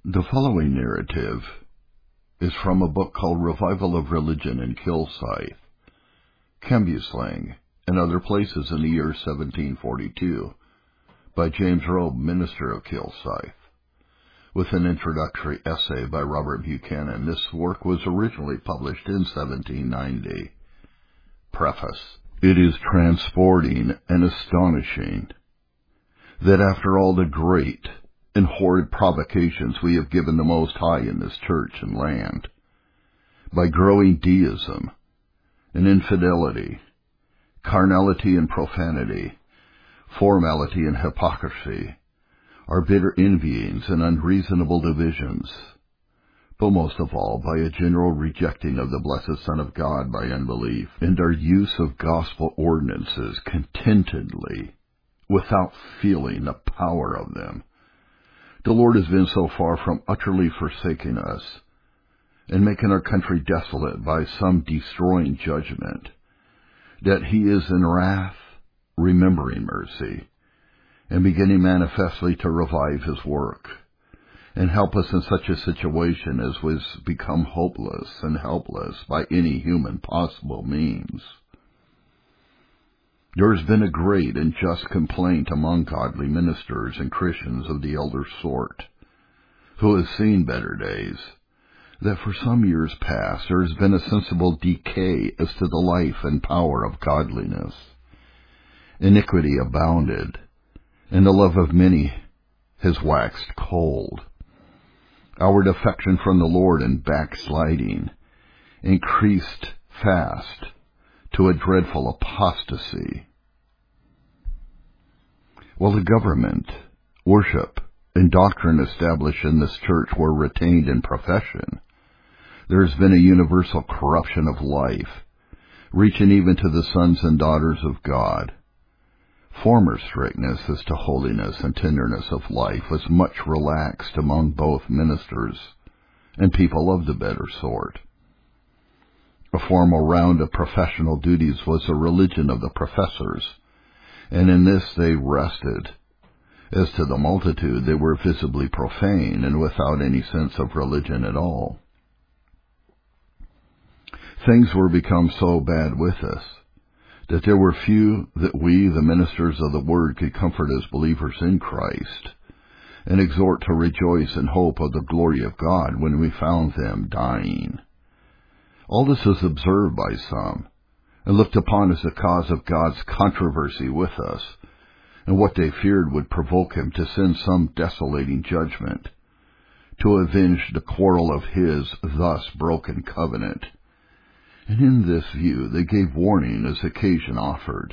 The following narrative is from a book called Revival of Religion in Kilsyth, Cambuslang, and Other Places in the year 1742, by James Robe, minister of Kilsyth, with an introductory essay by Robert Buchanan. This work was originally published in 1790. Preface. It is transporting and astonishing that after all the great and horrid provocations we have given the Most High in this church and land, by growing deism and infidelity, carnality and profanity, formality and hypocrisy, our bitter envyings and unreasonable divisions, but most of all by a general rejecting of the blessed Son of God by unbelief, and our use of gospel ordinances contentedly, without feeling the power of them. The Lord has been so far from utterly forsaking us and making our country desolate by some destroying judgment, that he is in wrath remembering mercy and beginning manifestly to revive his work and help us in such a situation as was become hopeless and helpless by any human possible means. There has been a great and just complaint among godly ministers and Christians of the elder sort, who have seen better days, that for some years past there has been a sensible decay as to the life and power of godliness. Iniquity abounded, and the love of many has waxed cold. Our defection from the Lord and backsliding increased fast to a dreadful apostasy. While the government, worship, and doctrine established in this church were retained in profession, there has been a universal corruption of life, reaching even to the sons and daughters of God. Former strictness as to holiness and tenderness of life was much relaxed among both ministers and people of the better sort. A formal round of professional duties was the religion of the professors, and in this they rested. As to the multitude, they were visibly profane and without any sense of religion at all. Things were become so bad with us that there were few that we, the ministers of the Word, could comfort as believers in Christ and exhort to rejoice in hope of the glory of God when we found them dying. All this was observed by some, and looked upon as the cause of God's controversy with us, and what they feared would provoke him to send some desolating judgment, to avenge the quarrel of his thus broken covenant. And in this view they gave warning as occasion offered.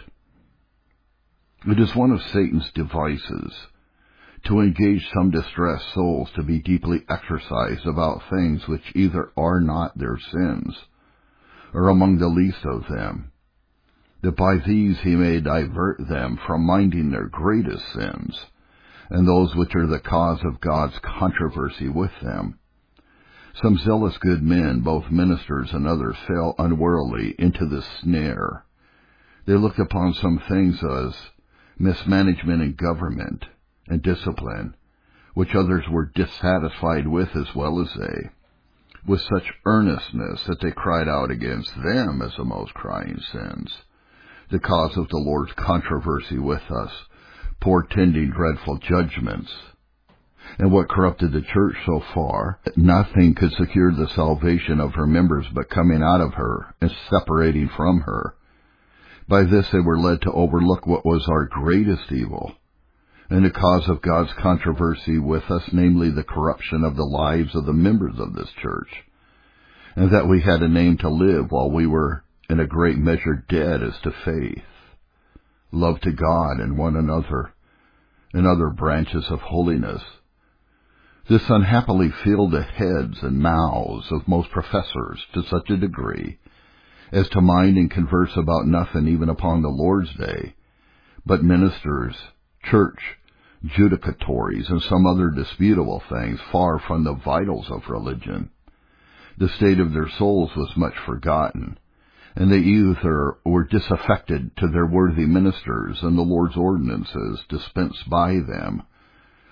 It is one of Satan's devices to engage some distressed souls to be deeply exercised about things which either are not their sins, or among the least of them, that by these he may divert them from minding their greatest sins, and those which are the cause of God's controversy with them. Some zealous good men, both ministers and others, fell unwarily into this snare. They looked upon some things as mismanagement in government and discipline, which others were dissatisfied with as well as they, with such earnestness that they cried out against them as the most crying sins, the cause of the Lord's controversy with us, portending dreadful judgments. And what corrupted the church so far, that nothing could secure the salvation of her members but coming out of her and separating from her. By this they were led to overlook what was our greatest evil, and the cause of God's controversy with us, namely the corruption of the lives of the members of this church, and that we had a name to live while we were in a great measure dead as to faith, love to God and one another, and other branches of holiness. This unhappily filled the heads and mouths of most professors to such a degree as to mind and converse about nothing even upon the Lord's day, but ministers, church, judicatories, and some other disputable things far from the vitals of religion. The state of their souls was much forgotten, and they either were disaffected to their worthy ministers and the Lord's ordinances dispensed by them,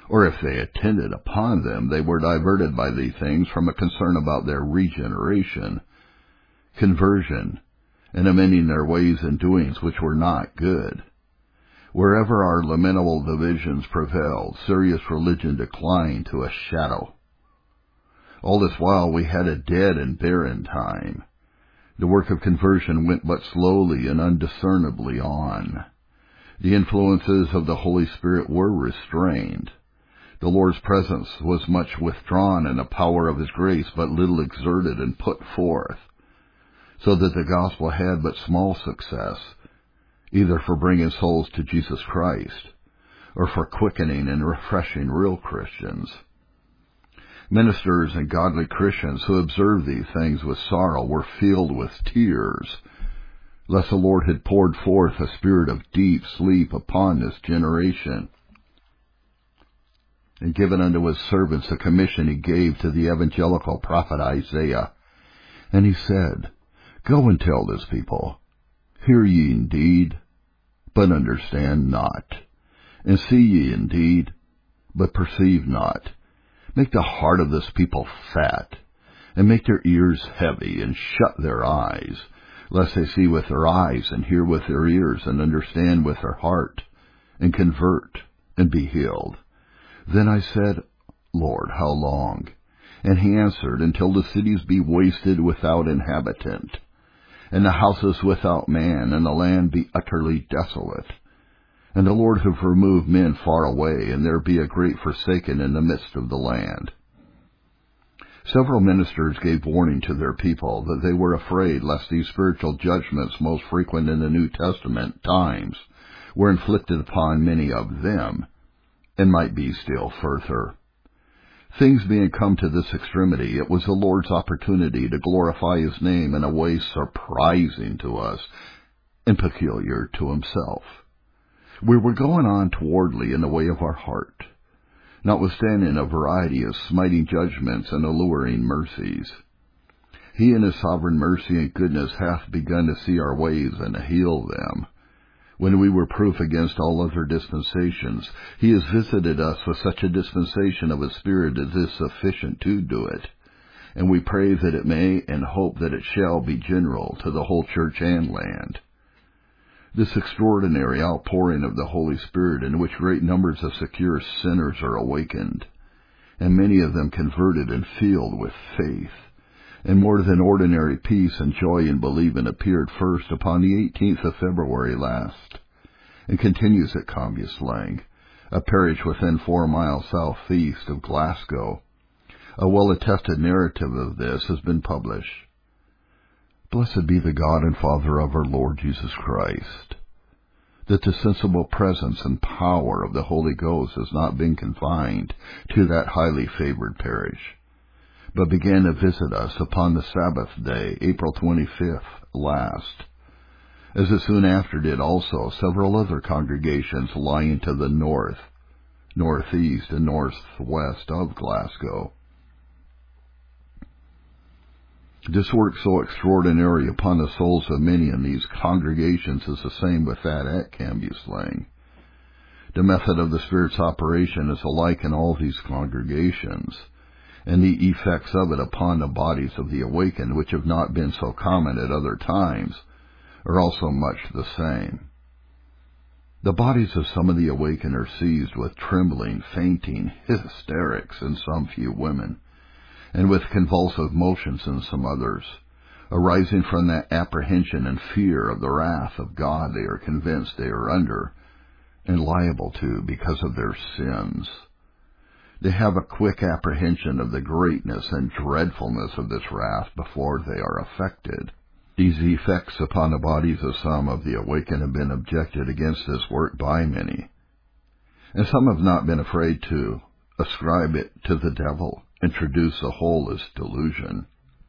or if they attended upon them, they were diverted by these things from a concern about their regeneration, conversion, and amending their ways and doings which were not good. Wherever our lamentable divisions prevailed, serious religion declined to a shadow. All this while we had a dead and barren time. The work of conversion went but slowly and undiscernibly on. The influences of the Holy Spirit were restrained. The Lord's presence was much withdrawn, and the power of His grace but little exerted and put forth, so that the gospel had but small success, either for bringing souls to Jesus Christ, or for quickening and refreshing real Christians. Ministers and godly Christians who observed these things with sorrow were filled with tears, lest the Lord had poured forth a spirit of deep sleep upon this generation, and given unto His servants the commission He gave to the evangelical prophet Isaiah. And He said, Go and tell this people, Hear ye indeed, but understand not, and see ye indeed, but perceive not. Make the heart of this people fat, and make their ears heavy, and shut their eyes, lest they see with their eyes, and hear with their ears, and understand with their heart, and convert, and be healed. Then I said, Lord, how long? And He answered, Until the cities be wasted without inhabitant, and the houses without man, and the land be utterly desolate. And the Lord have removed men far away, and there be a great forsaken in the midst of the land. Several ministers gave warning to their people that they were afraid lest these spiritual judgments most frequent in the New Testament times were inflicted upon many of them, and might be still further. Things being come to this extremity, it was the Lord's opportunity to glorify His name in a way surprising to us and peculiar to Himself. We were going on towardly in the way of our heart, notwithstanding a variety of smiting judgments and alluring mercies. He in His sovereign mercy and goodness hath begun to see our ways and to heal them. When we were proof against all other dispensations, He has visited us with such a dispensation of His Spirit as is sufficient to do it, and we pray that it may and hope that it shall be general to the whole church and land. This extraordinary outpouring of the Holy Spirit, in which great numbers of secure sinners are awakened, and many of them converted and filled with faith, and more than ordinary peace and joy in believing, appeared first upon the 18th of February last, and continues at Cambuslang, a parish within 4 miles southeast of Glasgow. A well-attested narrative of this has been published. Blessed be the God and Father of our Lord Jesus Christ, that the sensible presence and power of the Holy Ghost has not been confined to that highly favored parish, but began to visit us upon the Sabbath day, April 25th last, as it soon after did also several other congregations lying to the north, northeast, and northwest of Glasgow. This work so extraordinary upon the souls of many in these congregations is the same with that at Cambuslang. The method of the Spirit's operation is alike in all these congregations, and the effects of it upon the bodies of the awakened, which have not been so common at other times, are also much the same. The bodies of some of the awakened are seized with trembling, fainting, hysterics in some few women, and with convulsive motions in some others, arising from that apprehension and fear of the wrath of God they are convinced they are under, and liable to because of their sins. They have a quick apprehension of the greatness and dreadfulness of this wrath before they are affected. These effects upon the bodies of some of the awakened have been objected against this work by many, and some have not been afraid to ascribe it to the devil, introduce the whole as delusion,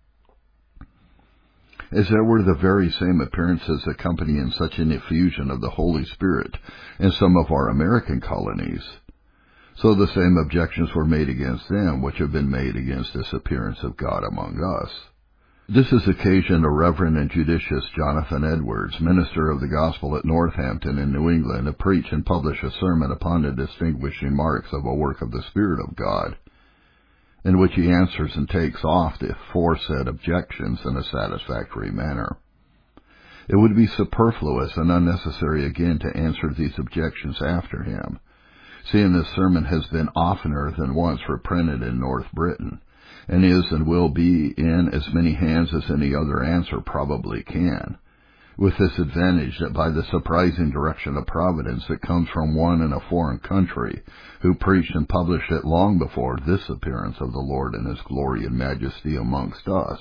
as there were the very same appearances accompanying such an effusion of the Holy Spirit in some of our American colonies, so the same objections were made against them which have been made against this appearance of God among us. This has occasioned a Reverend and judicious Jonathan Edwards, minister of the gospel at Northampton in New England, to preach and publish a sermon upon the distinguishing marks of a work of the Spirit of God, in which he answers and takes off the aforesaid objections in a satisfactory manner. It would be superfluous and unnecessary again to answer these objections after him, seeing this sermon has been oftener than once reprinted in North Britain, and is and will be in as many hands as any other answer probably can, with this advantage that by the surprising direction of Providence it comes from one in a foreign country, who preached and published it long before this appearance of the Lord in his glory and majesty amongst us.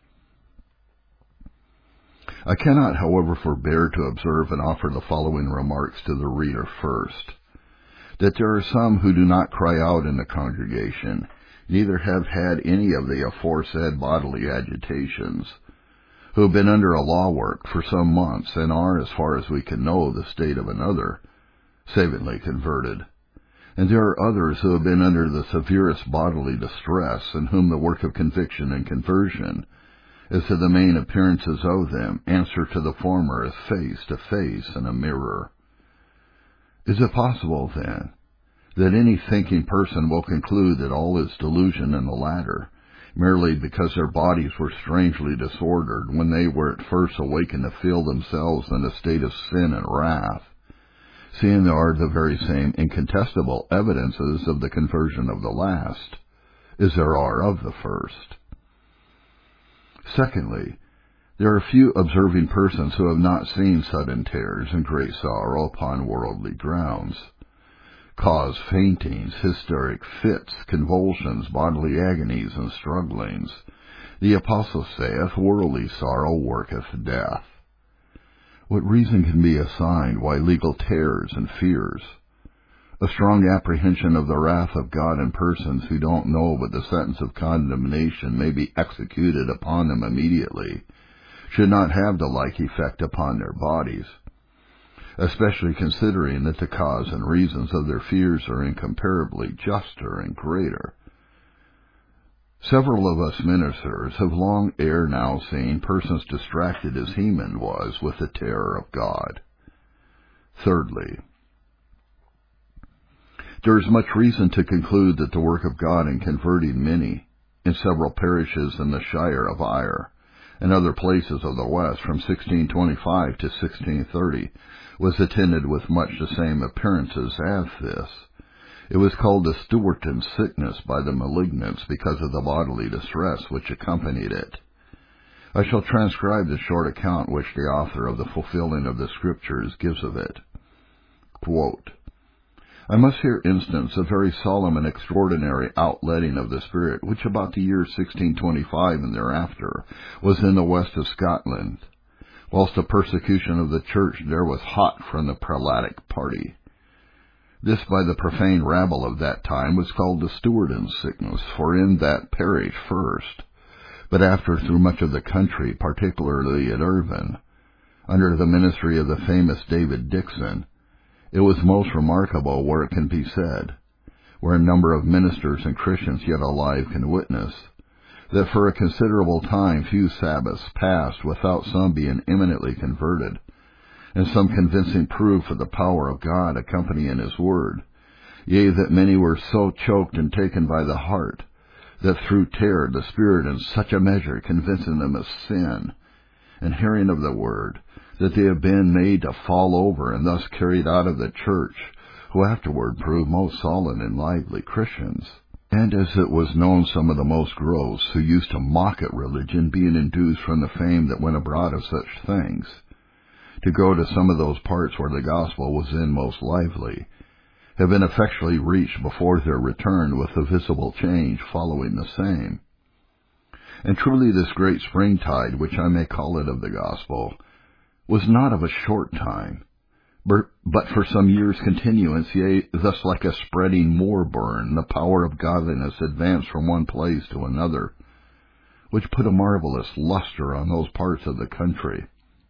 I cannot, however, forbear to observe and offer the following remarks to the reader first, that there are some who do not cry out in the congregation, neither have had any of the aforesaid bodily agitations, who have been under a law work for some months, and are, as far as we can know, the state of another, savingly converted. And there are others who have been under the severest bodily distress, and whom the work of conviction and conversion, as to the main appearances of them, answer to the former as face to face in a mirror. Is it possible, then, that any thinking person will conclude that all is delusion in the latter, merely because their bodies were strangely disordered when they were at first awakened to feel themselves in a state of sin and wrath, seeing there are the very same incontestable evidences of the conversion of the last, as there are of the first? Secondly, there are few observing persons who have not seen sudden tears and great sorrow upon worldly grounds, cause faintings, hysteric fits, convulsions, bodily agonies, and strugglings. The Apostle saith, worldly sorrow worketh death. What reason can be assigned why legal terrors and fears, a strong apprehension of the wrath of God in persons who don't know but the sentence of condemnation may be executed upon them immediately, should not have the like effect upon their bodies, especially considering that the cause and reasons of their fears are incomparably juster and greater. Several of us ministers have long ere now seen persons distracted as Heman was with the terror of God. Thirdly, there is much reason to conclude that the work of God in converting many in several parishes in the Shire of Ayr and other places of the West from 1625 to 1630 was attended with much the same appearances as this. It was called the Stewarton sickness by the malignants because of the bodily distress which accompanied it. I shall transcribe the short account which the author of the Fulfilling of the Scriptures gives of it. Quote, I must here instance a very solemn and extraordinary outletting of the Spirit, which about the year 1625 and thereafter was in the west of Scotland, whilst the persecution of the church there was hot from the prelatic party. This by the profane rabble of that time was called the Stewarton sickness, for in that parish first, but after through much of the country, particularly at Irvine, under the ministry of the famous David Dixon, it was most remarkable where it can be said, where a number of ministers and Christians yet alive can witness, that for a considerable time few Sabbaths passed without some being imminently converted, and some convincing proof of the power of God accompanying his word, yea, that many were so choked and taken by the heart, that through terror the Spirit in such a measure convincing them of sin, and hearing of the word, that they have been made to fall over and thus carried out of the church, who afterward proved most solid and lively Christians. And as it was known, some of the most gross, who used to mock at religion, being induced from the fame that went abroad of such things, to go to some of those parts where the gospel was in most lively, have been effectually reached before their return, with a visible change following the same. And truly this great springtide, which I may call it, of the gospel, was not of a short time, but for some years' continuance, yea, thus like a spreading moor-burn, the power of godliness advanced from one place to another, which put a marvelous luster on those parts of the country,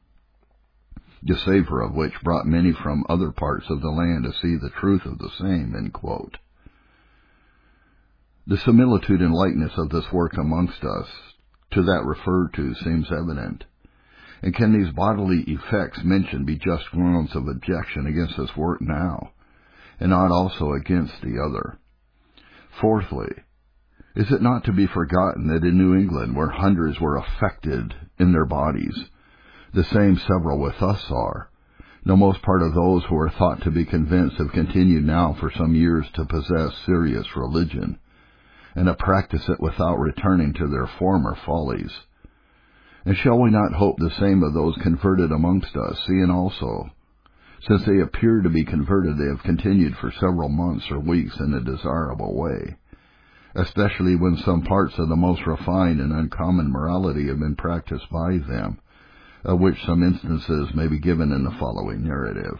the savor of which brought many from other parts of the land to see the truth of the same. End quote. The similitude and likeness of this work amongst us to that referred to seems evident. And can these bodily effects mentioned be just grounds of objection against this work now, and not also against the other? Fourthly, is it not to be forgotten that in New England, where hundreds were affected in their bodies, the same several with us are, the most part of those who are thought to be convinced have continued now for some years to possess serious religion, and to practice it without returning to their former follies? And shall we not hope the same of those converted amongst us, seeing also, since they appear to be converted, they have continued for several months or weeks in a desirable way, especially when some parts of the most refined and uncommon morality have been practiced by them, of which some instances may be given in the following narrative.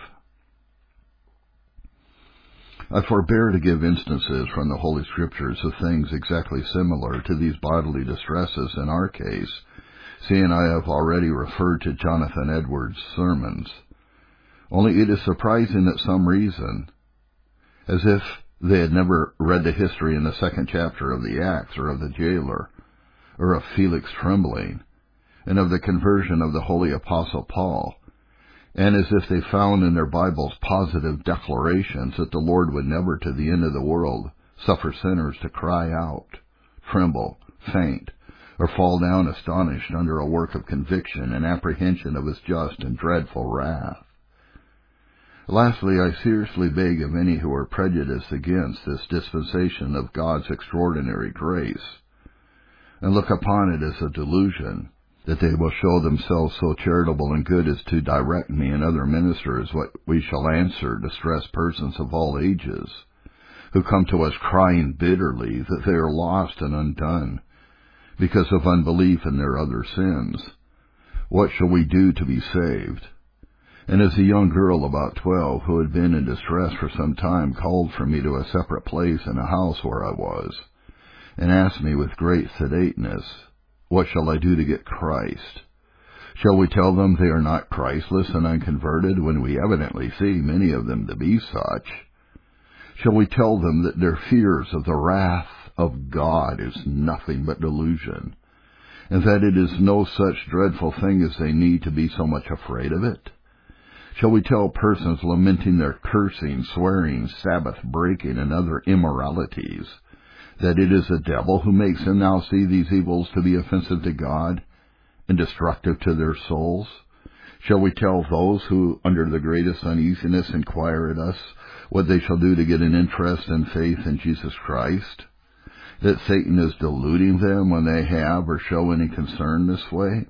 I forbear to give instances from the Holy Scriptures of things exactly similar to these bodily distresses in our case, seeing I have already referred to Jonathan Edwards' sermons. Only it is surprising that some reason, as if they had never read the history in the 2nd chapter of the Acts, or of the jailer, or of Felix Trembling, and of the conversion of the holy apostle Paul, and as if they found in their Bibles positive declarations that the Lord would never to the end of the world suffer sinners to cry out, tremble, faint, or fall down astonished under a work of conviction and apprehension of his just and dreadful wrath. Lastly, I seriously beg of any who are prejudiced against this dispensation of God's extraordinary grace, and look upon it as a delusion, that they will show themselves so charitable and good as to direct me and other ministers what we shall answer distressed persons of all ages, who come to us crying bitterly that they are lost and undone, because of unbelief in their other sins. What shall we do to be saved? And as a young girl about 12, who had been in distress for some time, called for me to a separate place in a house where I was, and asked me with great sedateness, what shall I do to get Christ? Shall we tell them they are not Christless and unconverted, when we evidently see many of them to be such? Shall we tell them that their fears of the wrath of God is nothing but delusion, and that it is no such dreadful thing as they need to be so much afraid of it? Shall we tell persons lamenting their cursing, swearing, Sabbath-breaking, and other immoralities, that it is the devil who makes them now see these evils to be offensive to God and destructive to their souls? Shall we tell those who, under the greatest uneasiness, inquire at us what they shall do to get an interest and faith in Jesus Christ, that Satan is deluding them when they have or show any concern this way?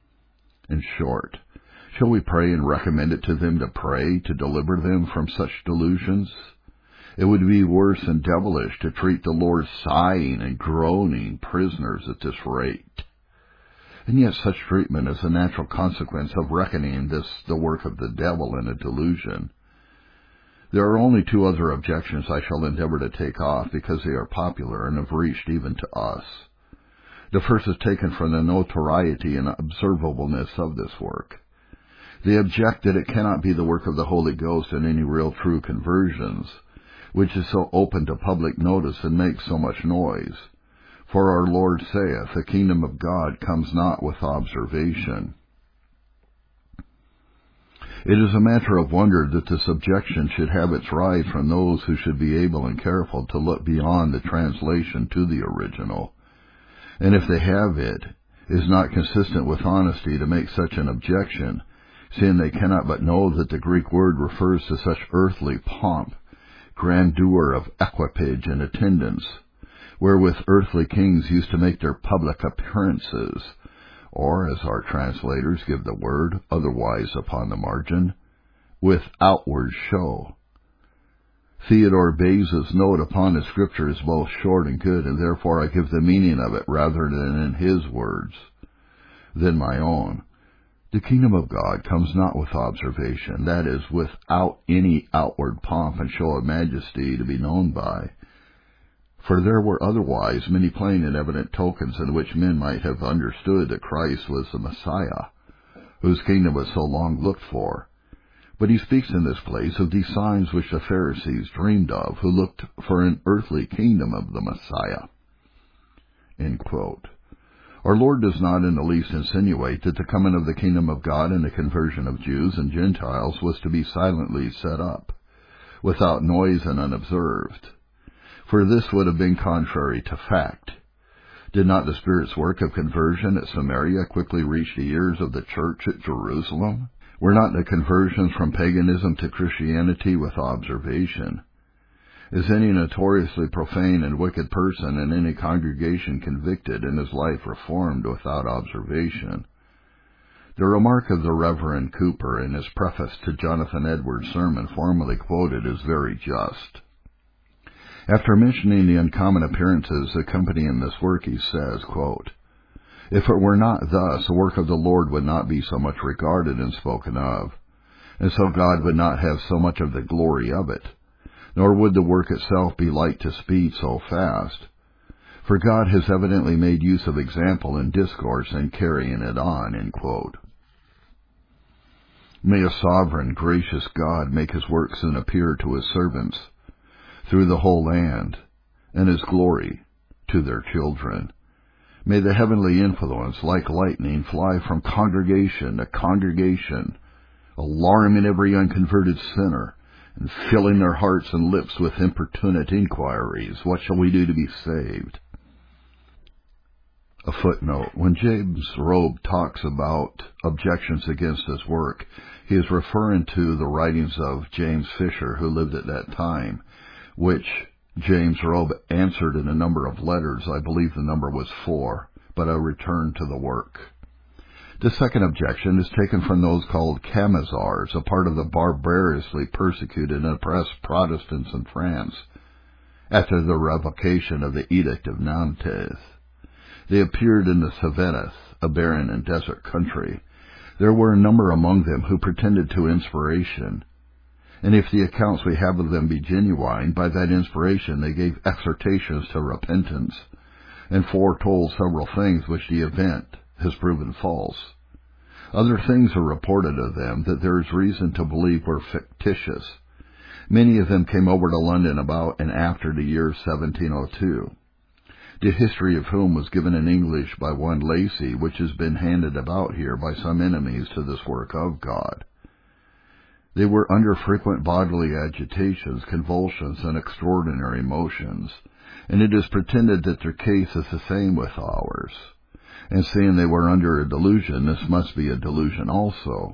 In short, shall we pray and recommend it to them to pray to deliver them from such delusions? It would be worse and devilish to treat the Lord's sighing and groaning prisoners at this rate. And yet such treatment is a natural consequence of reckoning this the work of the devil and a delusion. There are only 2 other objections I shall endeavor to take off, because they are popular and have reached even to us. The first is taken from the notoriety and observableness of this work. They object that it cannot be the work of the Holy Ghost in any real true conversions, which is so open to public notice and makes so much noise. For our Lord saith, the kingdom of God comes not with observation. It is a matter of wonder that this objection should have its rise from those who should be able and careful to look beyond the translation to the original. And if they have it, is not consistent with honesty to make such an objection, seeing they cannot but know that the Greek word refers to such earthly pomp, grandeur of equipage and attendance, wherewith earthly kings used to make their public appearances, or, as our translators give the word, otherwise upon the margin, with outward show. Theodore Beza's note upon the Scripture is both short and good, and therefore I give the meaning of it rather than in his words than my own. The kingdom of God comes not with observation, that is, without any outward pomp and show of majesty to be known by. For there were otherwise many plain and evident tokens in which men might have understood that Christ was the Messiah, whose kingdom was so long looked for. But he speaks in this place of these signs which the Pharisees dreamed of, who looked for an earthly kingdom of the Messiah. End quote. Our Lord does not in the least insinuate that the coming of the kingdom of God and the conversion of Jews and Gentiles was to be silently set up, without noise and unobserved, for this would have been contrary to fact. Did not the Spirit's work of conversion at Samaria quickly reach the ears of the church at Jerusalem? Were not the conversions from paganism to Christianity with observation? Is any notoriously profane and wicked person in any congregation convicted and his life reformed without observation? The remark of the Reverend Cooper in his preface to Jonathan Edwards' sermon formerly quoted is very just. After mentioning the uncommon appearances accompanying this work, he says, quote, "If it were not thus, the work of the Lord would not be so much regarded and spoken of, and so God would not have so much of the glory of it, nor would the work itself be like to speed so fast. For God has evidently made use of example in discourse in carrying it on." End quote. May a sovereign, gracious God make his work soon appear to his servants through the whole land, and his glory to their children. May the heavenly influence, like lightning, fly from congregation to congregation, alarming every unconverted sinner, and filling their hearts and lips with importunate inquiries, "What shall we do to be saved?" A footnote. When James Robe talks about objections against his work, he is referring to the writings of James Fisher, who lived at that time, which James Robe answered in a number of letters. I believe the number was 4, but I return to the work. The second objection is taken from those called Camisards, a part of the barbarously persecuted and oppressed Protestants in France, after the revocation of the Edict of Nantes. They appeared in the Cevennes, a barren and desert country. There were a number among them who pretended to inspiration, and if the accounts we have of them be genuine, by that inspiration they gave exhortations to repentance, and foretold several things which the event has proven false. Other things are reported of them that there is reason to believe were fictitious. Many of them came over to London about and after the year 1702, the history of whom was given in English by one Lacy, which has been handed about here by some enemies to this work of God. They were under frequent bodily agitations, convulsions, and extraordinary motions, and it is pretended that their case is the same with ours. And seeing they were under a delusion, this must be a delusion also.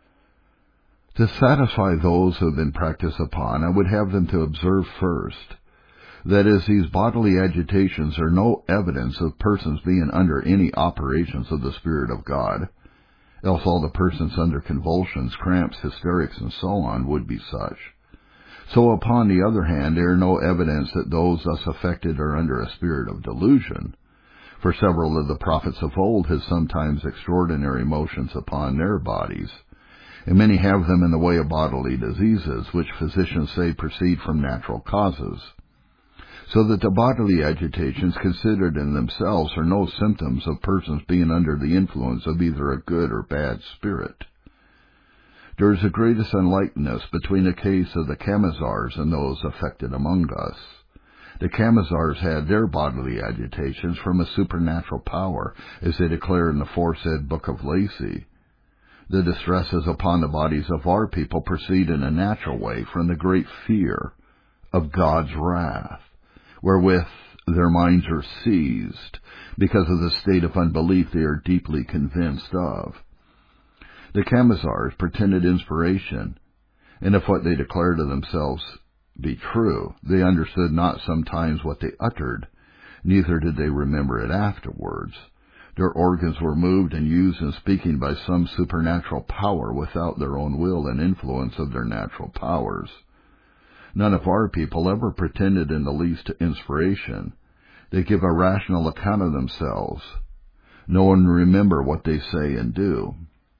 To satisfy those who have been practiced upon, I would have them to observe first, that as these bodily agitations are no evidence of persons being under any operations of the Spirit of God, else all the persons under convulsions, cramps, hysterics, and so on would be such. So upon the other hand, there are no evidence that those thus affected are under a spirit of delusion, for several of the prophets of old had sometimes extraordinary motions upon their bodies, and many have them in the way of bodily diseases, which physicians say proceed from natural causes, so that the bodily agitations considered in themselves are no symptoms of persons being under the influence of either a good or bad spirit. There is the greatest unlikeness between the case of the Camisards and those affected among us. The Camisards had their bodily agitations from a supernatural power, as they declare in the aforesaid book of Lacy. The distresses upon the bodies of our people proceed in a natural way from the great fear of God's wrath, wherewith their minds are seized, because of the state of unbelief they are deeply convinced of. The Camisards pretended inspiration, and if what they declared of themselves be true, they understood not sometimes what they uttered, neither did they remember it afterwards. Their organs were moved and used in speaking by some supernatural power without their own will and influence of their natural powers. None of our people ever pretended in the least to inspiration. They give a rational account of themselves. No one remember what they say and do.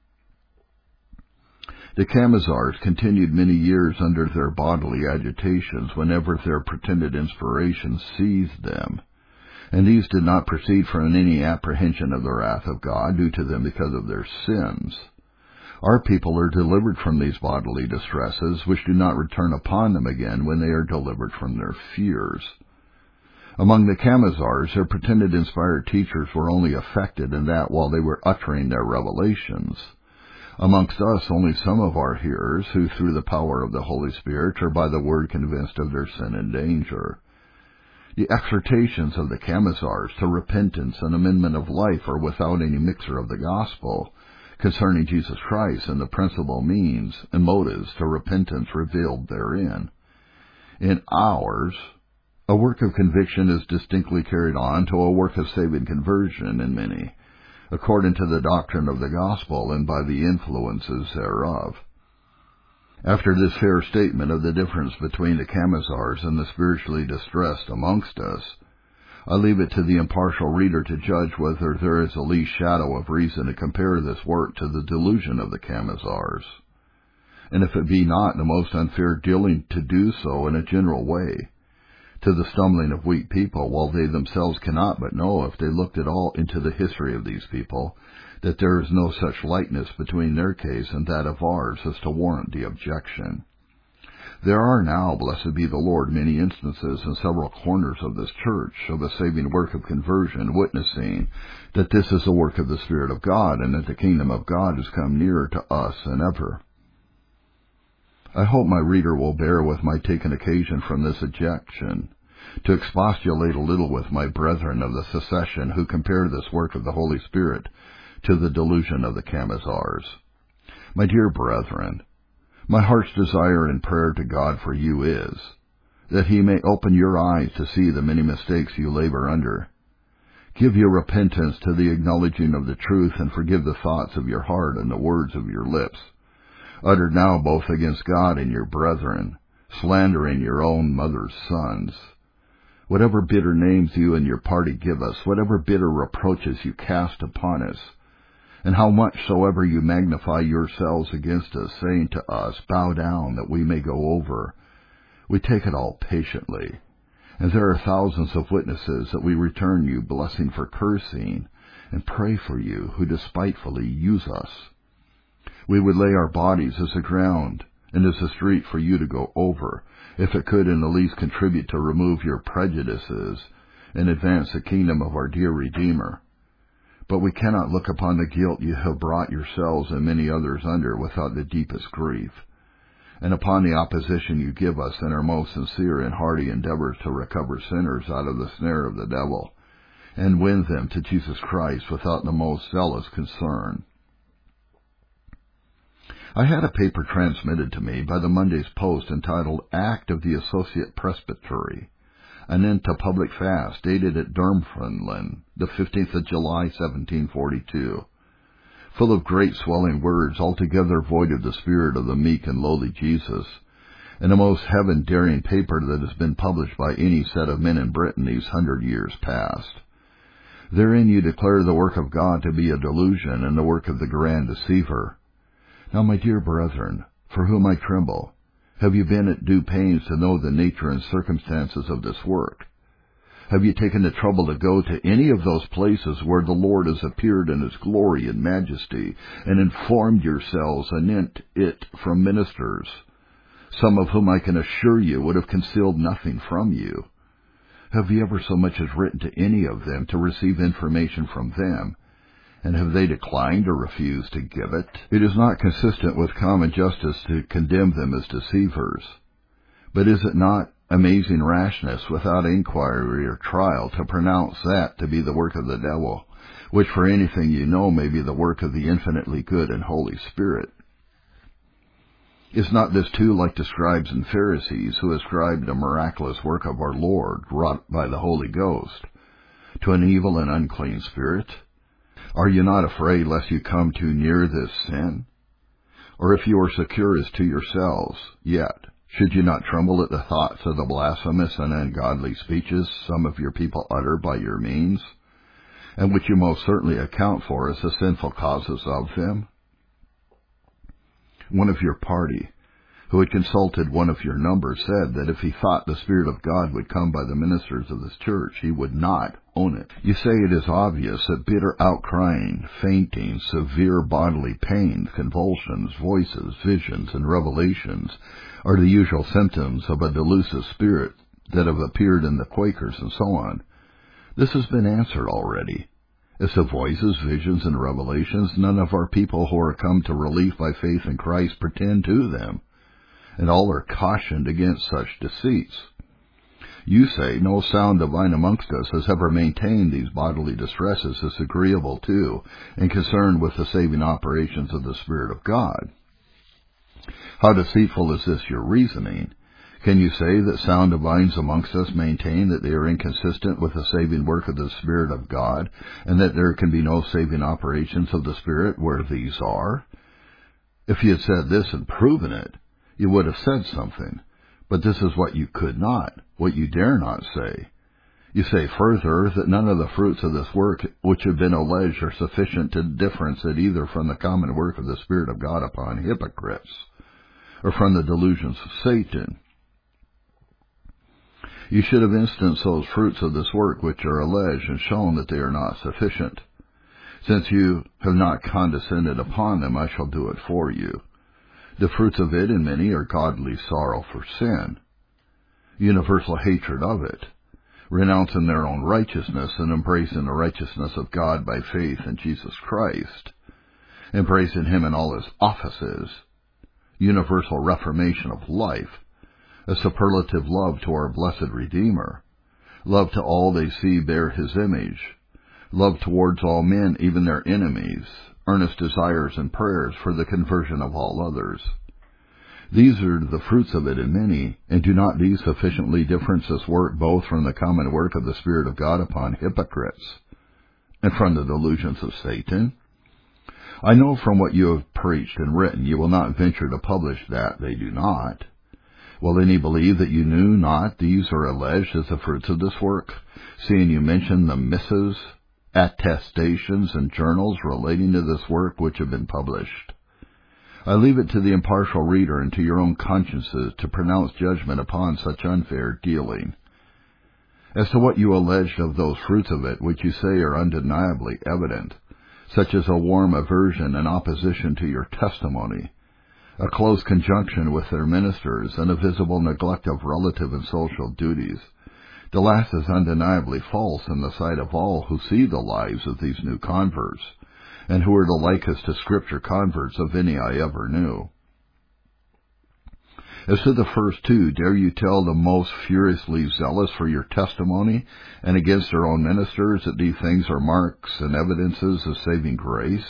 The Camisards continued many years under their bodily agitations whenever their pretended inspiration seized them, and these did not proceed from any apprehension of the wrath of God due to them because of their sins. Our people are delivered from these bodily distresses, which do not return upon them again when they are delivered from their fears. Among the Camisards, their pretended inspired teachers were only affected in that while they were uttering their revelations. Amongst us, only some of our hearers, who through the power of the Holy Spirit are by the word convinced of their sin and danger. The exhortations of the Camisards to repentance and amendment of life are without any mixture of the gospel concerning Jesus Christ and the principal means and motives to repentance revealed therein. In ours, a work of conviction is distinctly carried on to a work of saving conversion in many, according to the doctrine of the gospel and by the influences thereof. After this fair statement of the difference between the Camisards and the spiritually distressed amongst us, I leave it to the impartial reader to judge whether there is the least shadow of reason to compare this work to the delusion of the Camisards, and if it be not the most unfair dealing to do so in a general way, to the stumbling of weak people, while they themselves cannot but know, if they looked at all into the history of these people, that there is no such likeness between their case and that of ours as to warrant the objection. There are now, blessed be the Lord, many instances in several corners of this church of a saving work of conversion, witnessing that this is a work of the Spirit of God, and that the kingdom of God has come nearer to us than ever. I hope my reader will bear with my taking occasion from this objection to expostulate a little with my brethren of the secession who compare this work of the Holy Spirit to the delusion of the Camisards. My dear brethren, my heart's desire and prayer to God for you is that He may open your eyes to see the many mistakes you labor under, give your repentance to the acknowledging of the truth, and forgive the thoughts of your heart and the words of your lips, uttered now both against God and your brethren, slandering your own mother's sons. Whatever bitter names you and your party give us, whatever bitter reproaches you cast upon us, and how much soever you magnify yourselves against us, saying to us, bow down that we may go over, we take it all patiently. And there are thousands of witnesses that we return you blessing for cursing, and pray for you who despitefully use us. We would lay our bodies as a ground and as a street for you to go over, if it could in the least contribute to remove your prejudices and advance the kingdom of our dear Redeemer. But we cannot look upon the guilt you have brought yourselves and many others under without the deepest grief, and upon the opposition you give us in our most sincere and hearty endeavors to recover sinners out of the snare of the devil, and win them to Jesus Christ without the most zealous concern. I had a paper transmitted to me by the Monday's Post entitled Act of the Associate Presbytery, an end to public fast, dated at Dunfermline, the 15th of July, 1742, full of great swelling words, altogether void of the spirit of the meek and lowly Jesus, and the most heaven-daring paper that has been published by any set of men in Britain these 100 years past. Therein you declare the work of God to be a delusion and the work of the grand deceiver. Now, my dear brethren, for whom I tremble, have you been at due pains to know the nature and circumstances of this work? Have you taken the trouble to go to any of those places where the Lord has appeared in His glory and majesty, and informed yourselves anent it from ministers, some of whom I can assure you would have concealed nothing from you? Have you ever so much as written to any of them to receive information from them? And have they declined or refused to give it? It is not consistent with common justice to condemn them as deceivers. But is it not amazing rashness without inquiry or trial to pronounce that to be the work of the devil, which for anything you know may be the work of the infinitely good and Holy Spirit? Is not this too like the scribes and Pharisees who ascribed the miraculous work of our Lord, wrought by the Holy Ghost, to an evil and unclean spirit? Are you not afraid lest you come too near this sin? Or if you are secure as to yourselves, yet should you not tremble at the thoughts of the blasphemous and ungodly speeches some of your people utter by your means, and which you most certainly account for as the sinful causes of them? One of your party, who had consulted one of your number, said that if he thought the Spirit of God would come by the ministers of this church, he would not own it. You say it is obvious that bitter outcrying, fainting, severe bodily pains, convulsions, voices, visions, and revelations are the usual symptoms of a delusive spirit that have appeared in the Quakers and so on. This has been answered already. As to voices, visions, and revelations, none of our people who are come to relief by faith in Christ pretend to them, and all are cautioned against such deceits. You say, no sound divine amongst us has ever maintained these bodily distresses as agreeable to and concerned with the saving operations of the Spirit of God. How deceitful is this your reasoning? Can you say that sound divines amongst us maintain that they are inconsistent with the saving work of the Spirit of God, and that there can be no saving operations of the Spirit where these are? If you had said this and proven it, you would have said something. But this is what you could not, what you dare not say. You say further that none of the fruits of this work which have been alleged are sufficient to difference it either from the common work of the Spirit of God upon hypocrites, or from the delusions of Satan. You should have instanced those fruits of this work which are alleged and shown that they are not sufficient. Since you have not condescended upon them, I shall do it for you. The fruits of it in many are godly sorrow for sin, universal hatred of it, renouncing their own righteousness and embracing the righteousness of God by faith in Jesus Christ, embracing Him in all His offices, universal reformation of life, a superlative love to our blessed Redeemer, love to all they see bear His image, love towards all men, even their enemies, earnest desires and prayers for the conversion of all others. These are the fruits of it in many, and do not these sufficiently difference this work both from the common work of the Spirit of God upon hypocrites, and from the delusions of Satan? I know from what you have preached and written you will not venture to publish that they do not. Will any believe that you knew not these are alleged as the fruits of this work, seeing you mention the missives, attestations, and journals relating to this work which have been published? I leave it to the impartial reader and to your own consciences to pronounce judgment upon such unfair dealing. As to what you alleged of those fruits of it which you say are undeniably evident, such as a warm aversion and opposition to your testimony, a close conjunction with their ministers, and a visible neglect of relative and social duties, the last is undeniably false in the sight of all who see the lives of these new converts, and who are the likest to Scripture converts of any I ever knew. As to the first two, dare you tell the most furiously zealous for your testimony and against their own ministers that these things are marks and evidences of saving grace,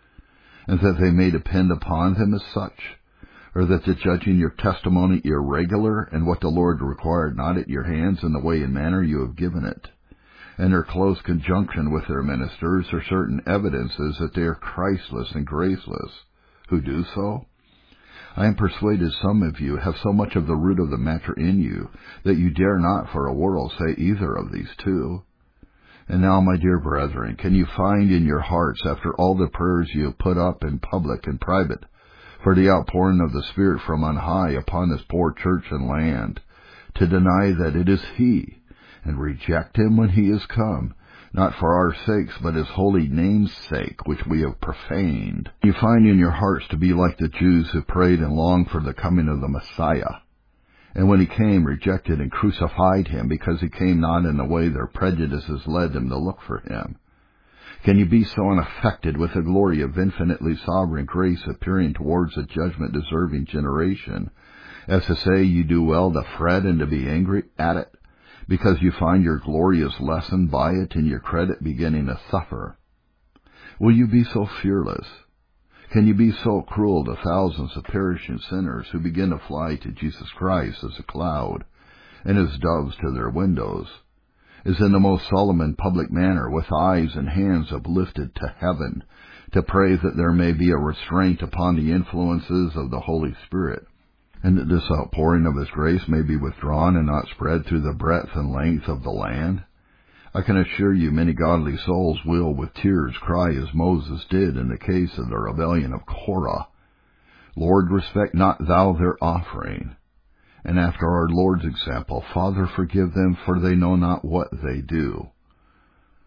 and that they may depend upon them as such? Or that the judging your testimony irregular, and what the Lord required not at your hands in the way and manner you have given it, and their close conjunction with their ministers are certain evidences that they are Christless and graceless, who do so? I am persuaded some of you have so much of the root of the matter in you, that you dare not for a world say either of these two. And now, my dear brethren, can you find in your hearts, after all the prayers you have put up in public and private, for the outpouring of the Spirit from on high upon this poor church and land, to deny that it is He, and reject Him when He is come, not for our sakes, but His holy name's sake, which we have profaned? You find in your hearts to be like the Jews who prayed and longed for the coming of the Messiah, and when He came, rejected and crucified Him, because He came not in the way their prejudices led them to look for Him. Can you be so unaffected with the glory of infinitely sovereign grace appearing towards a judgment-deserving generation, as to say you do well to fret and to be angry at it, because you find your glory is lessened by it and your credit beginning to suffer? Will you be so fearless? Can you be so cruel to thousands of perishing sinners who begin to fly to Jesus Christ as a cloud, and as doves to their windows, is in the most solemn and public manner, with eyes and hands uplifted to heaven, to pray that there may be a restraint upon the influences of the Holy Spirit, and that this outpouring of His grace may be withdrawn and not spread through the breadth and length of the land? I can assure you many godly souls will with tears cry as Moses did in the case of the rebellion of Korah, Lord, respect not Thou their offering. And after our Lord's example, Father, forgive them, for they know not what they do.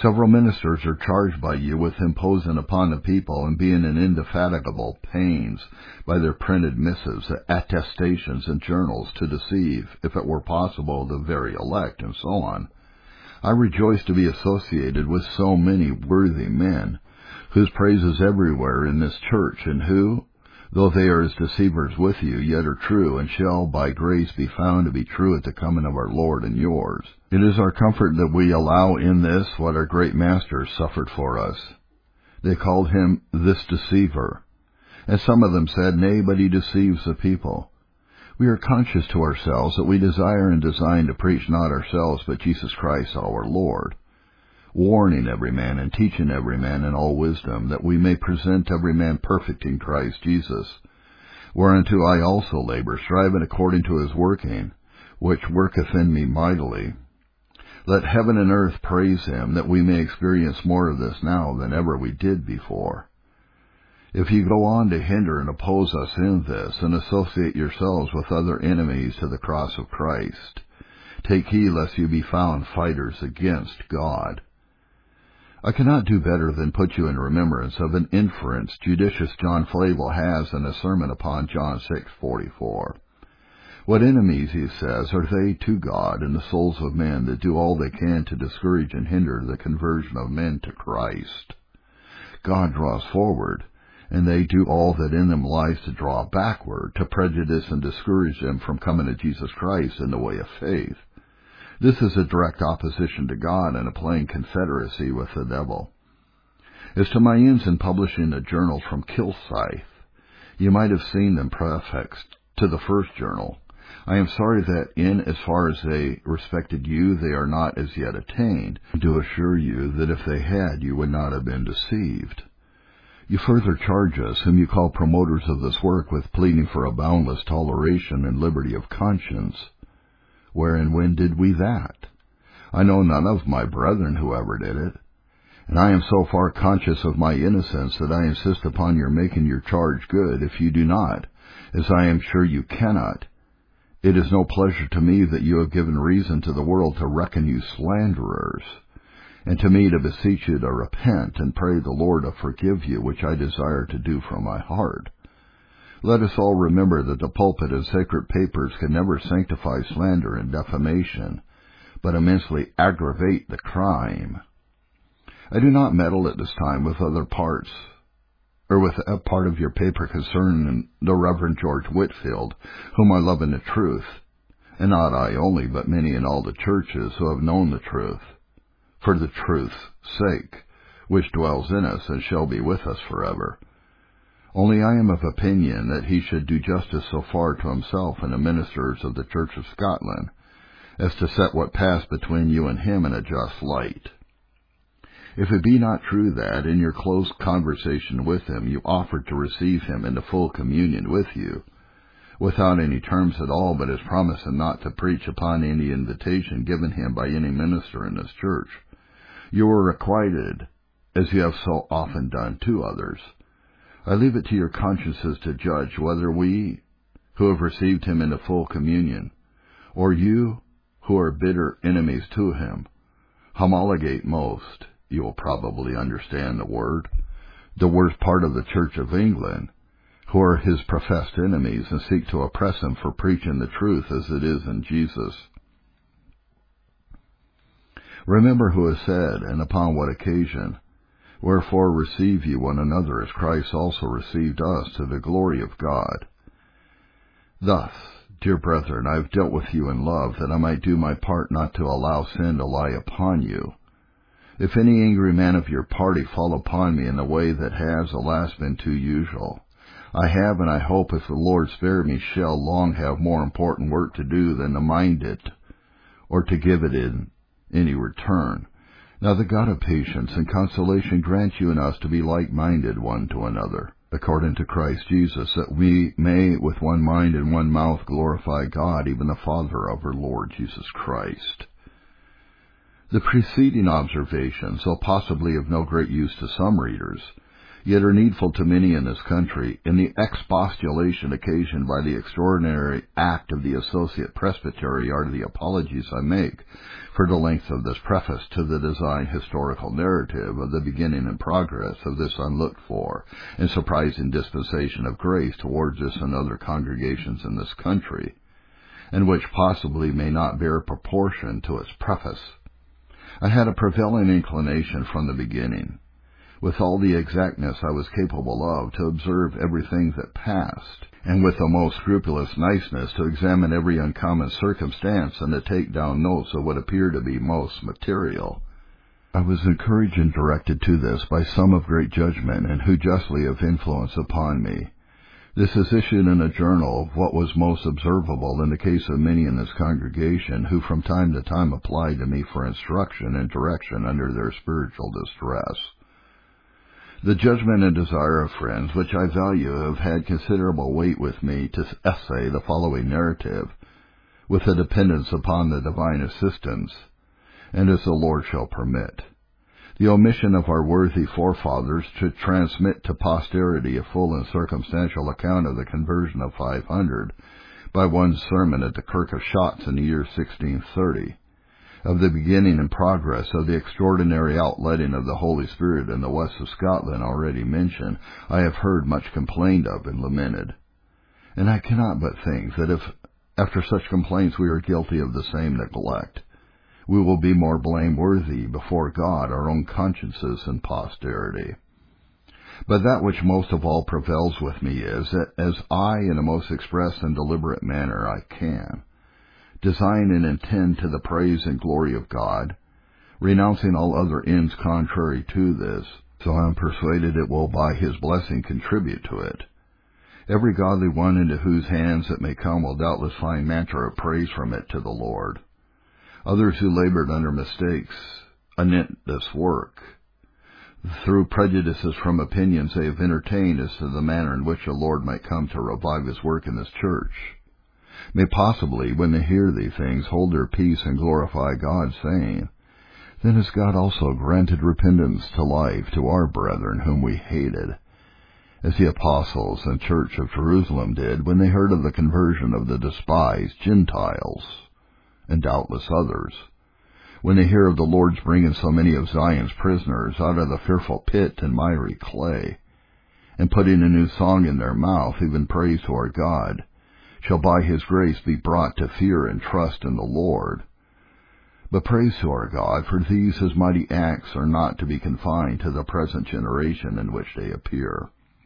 Several ministers are charged by you with imposing upon the people and being in indefatigable pains by their printed missives, attestations, and journals to deceive, if it were possible, the very elect, and so on. I rejoice to be associated with so many worthy men, whose praise is everywhere in this church, and who, though they are as deceivers with you, yet are true, and shall by grace be found to be true at the coming of our Lord and yours. It is our comfort that we allow in this what our great Master suffered for us. They called him this deceiver, and some of them said, Nay, but he deceives the people. We are conscious to ourselves that we desire and design to preach not ourselves, but Jesus Christ our Lord, warning every man and teaching every man in all wisdom, that we may present every man perfect in Christ Jesus. Whereunto I also labor, striving according to his working, which worketh in me mightily. Let heaven and earth praise him, that we may experience more of this now than ever we did before. If you go on to hinder and oppose us in this, and associate yourselves with other enemies to the cross of Christ, take heed lest you be found fighters against God. I cannot do better than put you in remembrance of an inference judicious John Flavel has in a sermon upon John 6:44. What enemies, he says, are they to God and the souls of men that do all they can to discourage and hinder the conversion of men to Christ? God draws forward, and they do all that in them lies to draw backward, to prejudice and discourage them from coming to Jesus Christ in the way of faith. This is a direct opposition to God and a plain confederacy with the devil. As to my ends in publishing the journals from Kilsyth, you might have seen them prefixed to the first journal. I am sorry that in as far as they respected you, they are not as yet attained. I do assure you that if they had, you would not have been deceived. You further charge us, whom you call promoters of this work, with pleading for a boundless toleration and liberty of conscience. Where and when did we that? I know none of my brethren who ever did it, and I am so far conscious of my innocence that I insist upon your making your charge good. If you do not, as I am sure you cannot, it is no pleasure to me that you have given reason to the world to reckon you slanderers, and to me to beseech you to repent and pray the Lord to forgive you, which I desire to do from my heart. Let us all remember that the pulpit and sacred papers can never sanctify slander and defamation, but immensely aggravate the crime. I do not meddle at this time with other parts, or with a part of your paper concerning the Reverend George Whitefield, whom I love in the truth, and not I only, but many in all the churches who have known the truth, for the truth's sake, which dwells in us and shall be with us forever. Only I am of opinion that he should do justice so far to himself and the ministers of the Church of Scotland, as to set what passed between you and him in a just light. If it be not true that, in your close conversation with him, you offered to receive him into full communion with you, without any terms at all, but as promising not to preach upon any invitation given him by any minister in this church, you were requited, as you have so often done to others. I leave it to your consciences to judge whether we, who have received him into full communion, or you, who are bitter enemies to him, homologate most, you will probably understand the word, the worst part of the Church of England, who are his professed enemies and seek to oppress him for preaching the truth as it is in Jesus. Remember who has said, and upon what occasion, Wherefore receive ye one another, as Christ also received us, to the glory of God. Thus, dear brethren, I have dealt with you in love, that I might do my part not to allow sin to lie upon you. If any angry man of your party fall upon me in the way that has, alas, been too usual, I have, and I hope, if the Lord spare me, shall long have more important work to do than to mind it, or to give it in any return. Now the God of patience and consolation grant you and us to be like-minded one to another, according to Christ Jesus, that we may with one mind and one mouth glorify God, even the Father of our Lord Jesus Christ. The preceding observations, though possibly of no great use to some readers, yet are needful to many in this country, in the expostulation occasioned by the extraordinary act of the Associate Presbytery are the apologies I make for the length of this preface to the designed historical narrative of the beginning and progress of this unlooked for and surprising dispensation of grace towards us and other congregations in this country, and which possibly may not bear proportion to its preface. I had a prevailing inclination from the beginning, with all the exactness I was capable of, to observe everything that passed, and with the most scrupulous niceness to examine every uncommon circumstance and to take down notes of what appeared to be most material. I was encouraged and directed to this by some of great judgment, and who justly have influence upon me. This is issued in a journal of what was most observable in the case of many in this congregation, who from time to time applied to me for instruction and direction under their spiritual distress. The judgment and desire of friends, which I value, have had considerable weight with me to essay the following narrative, with a dependence upon the divine assistance, and as the Lord shall permit. The omission of our worthy forefathers to transmit to posterity a full and circumstantial account of the conversion of 500 by one sermon at the Kirk of Shotts in the year 1630, of the beginning and progress of the extraordinary outletting of the Holy Spirit in the west of Scotland already mentioned, I have heard much complained of and lamented. And I cannot but think that if, after such complaints, we are guilty of the same neglect, we will be more blameworthy before God, our own consciences, and posterity. But that which most of all prevails with me is that, as I, in a most express and deliberate manner I can, design and intend to the praise and glory of God, renouncing all other ends contrary to this, so I am persuaded it will by His blessing contribute to it. Every godly one into whose hands it may come will doubtless find matter of praise from it to the Lord. Others who labored under mistakes anent this work, through prejudices from opinions they have entertained as to the manner in which the Lord might come to revive His work in this church, may possibly, when they hear these things, hold their peace and glorify God, saying, Then has God also granted repentance to life to our brethren whom we hated, as the apostles and church of Jerusalem did when they heard of the conversion of the despised Gentiles, and doubtless others, when they hear of the Lord's bringing so many of Zion's prisoners out of the fearful pit and miry clay, and putting a new song in their mouth, even praise to our God, shall by His grace be brought to fear and trust in the Lord. But praise to our God, for these His mighty acts are not to be confined to the present generation in which they appear.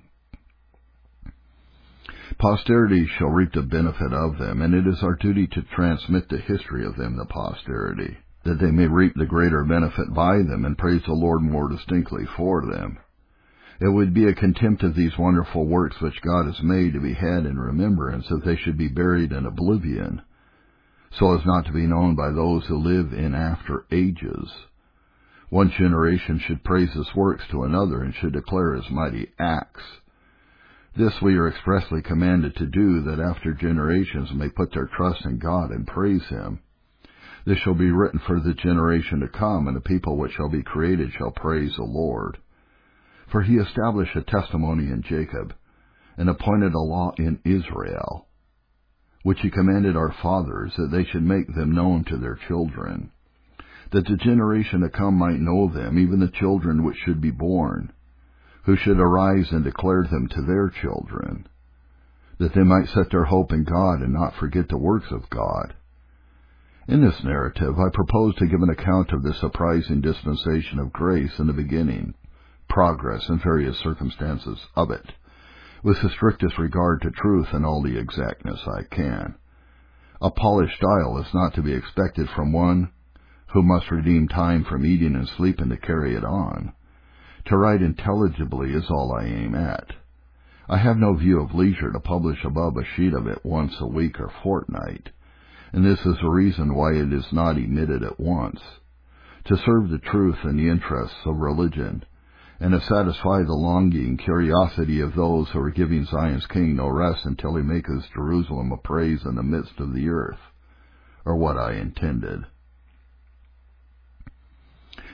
Posterity shall reap the benefit of them, and it is our duty to transmit the history of them to posterity, that they may reap the greater benefit by them and praise the Lord more distinctly for them. It would be a contempt of these wonderful works which God has made to be had in remembrance if they should be buried in oblivion, so as not to be known by those who live in after ages. One generation should praise His works to another and should declare His mighty acts. This we are expressly commanded to do, that after generations may put their trust in God and praise Him. This shall be written for the generation to come, and the people which shall be created shall praise the Lord. For He established a testimony in Jacob, and appointed a law in Israel, which He commanded our fathers, that they should make them known to their children, that the generation to come might know them, even the children which should be born, who should arise and declare them to their children, that they might set their hope in God and not forget the works of God. In this narrative I propose to give an account of this surprising dispensation of grace in the beginning, progress, and various circumstances of it, with the strictest regard to truth and all the exactness I can. A polished style is not to be expected from one who must redeem time from eating and sleeping to carry it on. To write intelligibly is all I aim at. I have no view of leisure to publish above a sheet of it once a week or fortnight, and this is the reason why it is not emitted at once. To serve the truth and the interests of religion, and to satisfy the longing curiosity of those who are giving Zion's King no rest until He maketh Jerusalem a praise in the midst of the earth, are what I intended.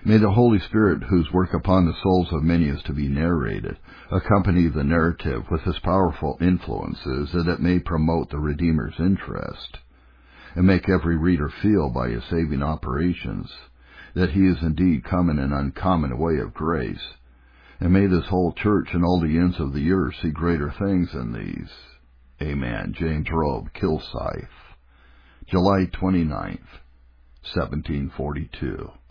May the Holy Spirit, whose work upon the souls of many is to be narrated, accompany the narrative with his powerful influences, that it may promote the Redeemer's interest, and make every reader feel by his saving operations that he is indeed come in an uncommon way of grace. And may this whole church and all the ends of the earth see greater things than these. Amen. James Robe, Kilsyth, July 29th, 1742.